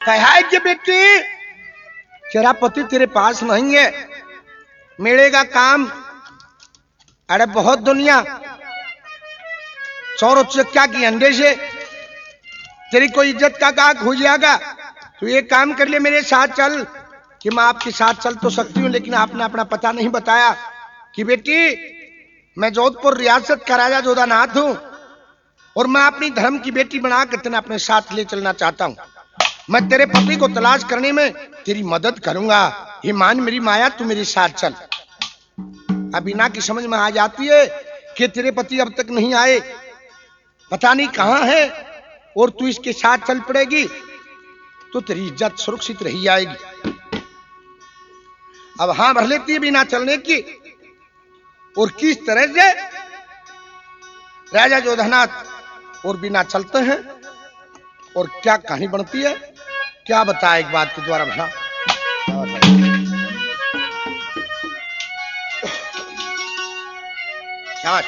कहा है कि बेटी तेरा पति तेरे पास नहीं है, मिलेगा काम। अरे बहुत दुनिया चौर क्या की अंडे से तेरी कोई इज्जत का काक हो जाएगा। तो ये काम कर ले, मेरे साथ चल। कि मैं आपके साथ चल तो सकती हूँ, लेकिन आपने अपना पता नहीं बताया। कि बेटी मैं जोधपुर रियासत का राजा जोधानाथ हूं और मैं अपनी धर्म की बेटी बना कर तेने अपने साथ ले चलना चाहता हूं। मैं तेरे पति को तलाश करने में तेरी मदद करूंगा। ये मान मेरी माया, तू मेरे साथ चल। अबीना की समझ में आ जाती है कि तेरे पति अब तक नहीं आए, पता नहीं कहां है, और तू इसके साथ चल पड़ेगी तो तेरी इज्जत सुरक्षित रही जाएगी। अब हां भर लेती है बिना चलने की। और किस तरह से राजा जोधानाथ और बिना चलते हैं और क्या कहानी बनती है, क्या बताए एक बात के द्वारा भला। क्या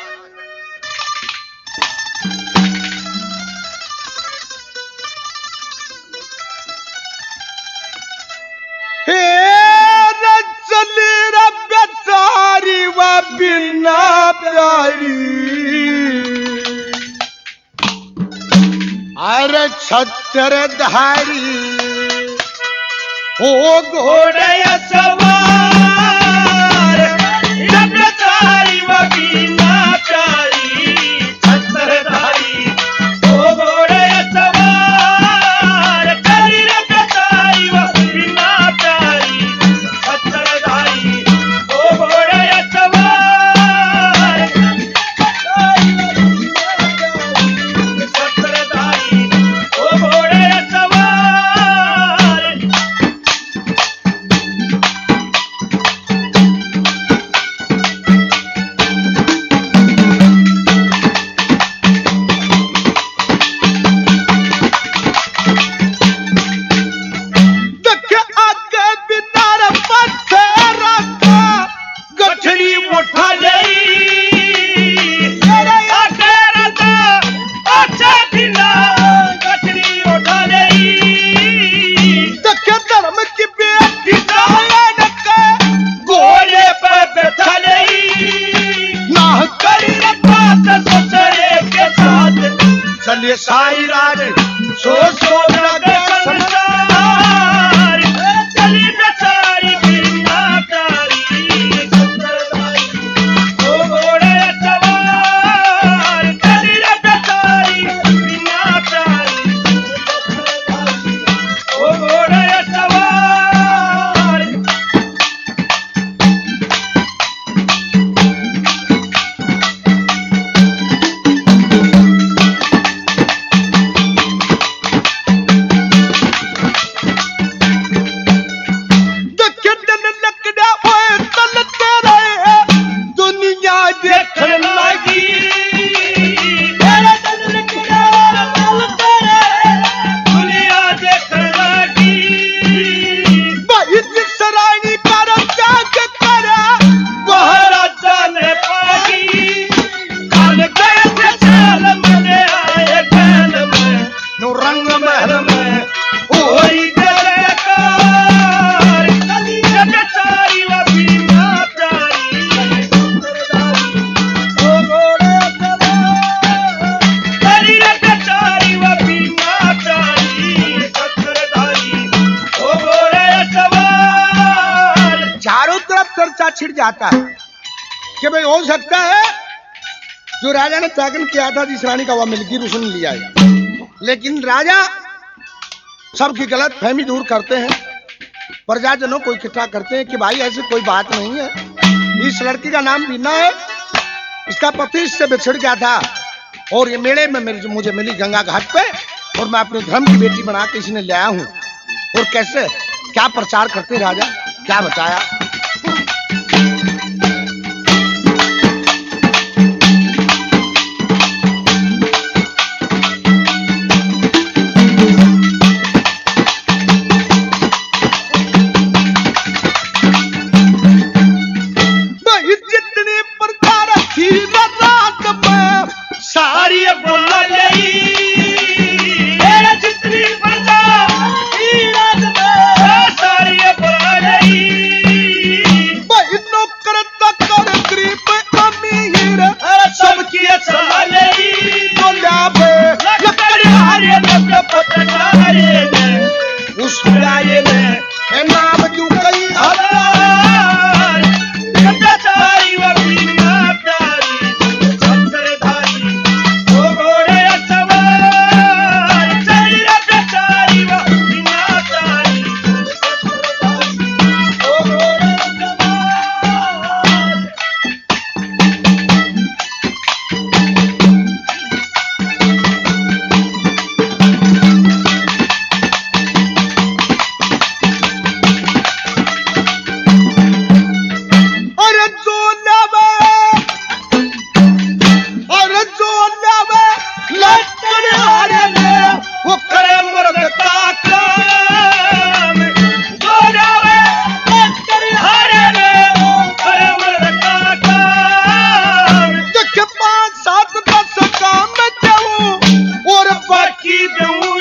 बिना प्यारी अरे छत्रधारी हो घोड़े सवार, छत्रधारी व बिना प्यारी, छत्रधारी हो घोड़े सवार, छत्रधारी व बिना प्यारी, छत्रधारी हो घोड़े सवार। चलिए साई राज सो सो लगे संसार, चली बेचारी बिना प्यारी, छत्रधारी हो घोड़े सवार, चली बेचारी बिना प्यारी, छत्रधारी हो घोड़े सवार। छिड़ जाता है कि भाई हो सकता है जो राजा ने त्यागन किया था जिस रानी का वह मिलगी उसने लिया है। लेकिन राजा सबकी गलत फहमी दूर करते हैं, प्रजाजनों को इकट्ठा करते हैं कि भाई ऐसी कोई बात नहीं है। इस लड़की का नाम बीना है, इसका पति इससे बिछड़ गया था और ये मेले में मुझे मिली गंगा घाट पे और मैं अपने धर्म की बेटी बना के इसने ले आया हूं। और कैसे क्या प्रचार करते राजा, क्या बताया। सारी बोला मुस्कुराए ने नाम तू कई हजार गद्दारी व बीमारी छत्रधारी ओ घोड़े सवार चली गद्दारी व बीमारी ओ घोड़े सवार। और बाकी दूं